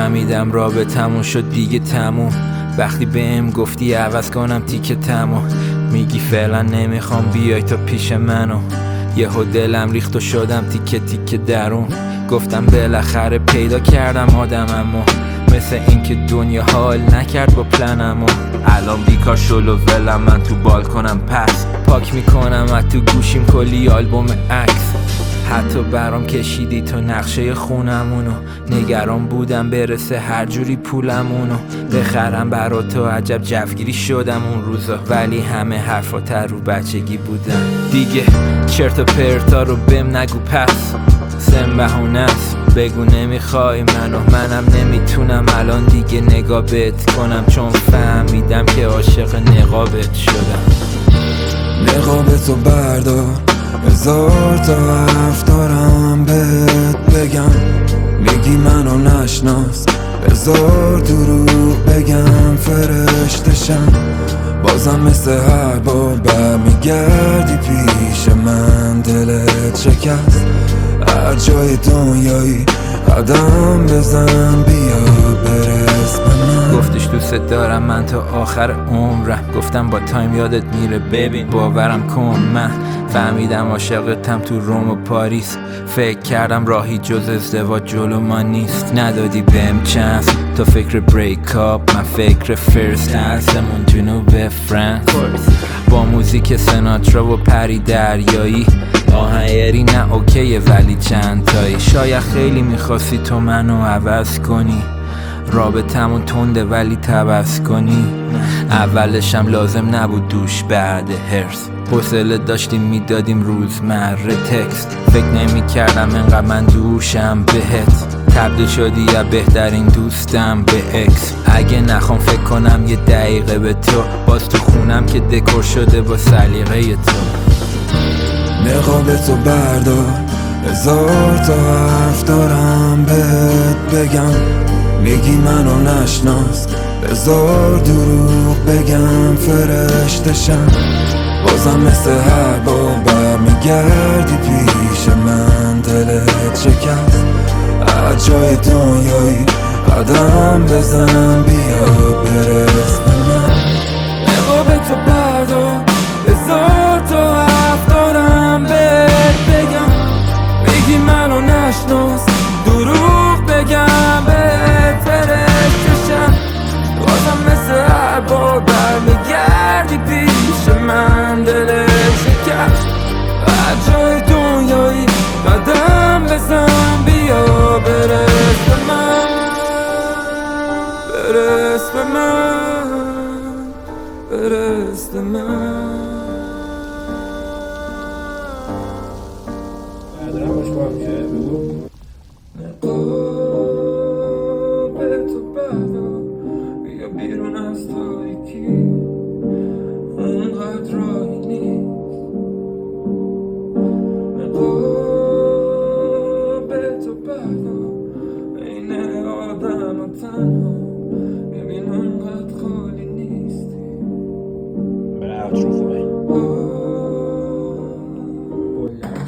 فهمیدم رابطمون شد دیگه تموم. وقتی بهم گفتی عوض کنم تیکه تموم، میگی فعلا نمیخوام بیای تا پیش منو. یهو دلم ریخت و شدم تیکه تیکه درون. گفتم بالاخره پیدا کردم آدممو، مثل اینکه دنیا حال نکرد با پلنمو. الان بیکار شلو ولم من تو بالکنم، پس پاک میکنم از تو گوشیم کلی آلبوم عکس. حتی برام کشیدی تو نقشه خونمونو، نگران بودم برسه هر جوری پولمونو بخرم برا تو. عجب جوگیری شدم اون روزا، ولی همه حرفات رو بچگی بودن دیگه. چرت و پرتا رو بهم نگو پس، سم بهونست بگو نمیخوای منم نمیتونم الان دیگه نگاه بهت کنم، چون فهمیدم که عاشق نقابت شدم. نقابتو بردار، هزار تا حرف دارم بهت بگم. میگی منو نشناس، هزار دروغ بگم فرشتشم. بازم مثل هر بار برمیگردی پیش من، دلت شکست. هر جای دنیایی قدم بزن بیا برس به من. گفتش دوست دارم من تا آخر عمرم، گفتم با تایم یادت میره ببین باورم کن. من فهمیدم عاشقتم تو روم و پاریس، فکر کردم راهی جز ازدواج جلو ما نیست. ندادی بهم چانس تو فکر بریک اپ، من فکر فرست کلاسمون جنوب فرانس. با موزیک سناترا و پری دریایی، آهنگری نه اوکیه ولی چند تایی. شاید خیلی میخواستی تو منو عوض کنی، رابطمون تنده ولی تبس کنی. اولشم لازم نبود دوش بعد هرس، حوصله داشتیم میدادیم روزمره تکست. فکر نمی کردم انقدر من دوشم بهت، تبدیل شدی یا بهترین دوستم به اکس. اگه نخوام فکر کنم یه دقیقه به تو، باز تو خونم که دکور شده با سلیقه تو. نقابتو بردار، هزار تا حرف دارم بهت بگم. میگی منو نشناس، هزار دروغ بگم فرشتشم. بازم مثل هر بار برمیگردی پیش من، دلت شکست. هر جای دنیایی قدم بزن بیا برس به من. نقابتو بردار، هزار تا حرف دارم بهت بگم. میگی منو نشناس، دروغ بگم بهت فرشتشم. بازم مثل هر بار برمیگردی پیش من، دلت شکست. هر جای دنیایی قدم بزن بیا برس به من، برس به من، برس به من. نقابتو بردار، بیا بیرون از تاریکی، اونقدر راهی نیست. نقابتو بردار، این آدم و تنها، ببین اونقدر خالی نیستی. برای خوبه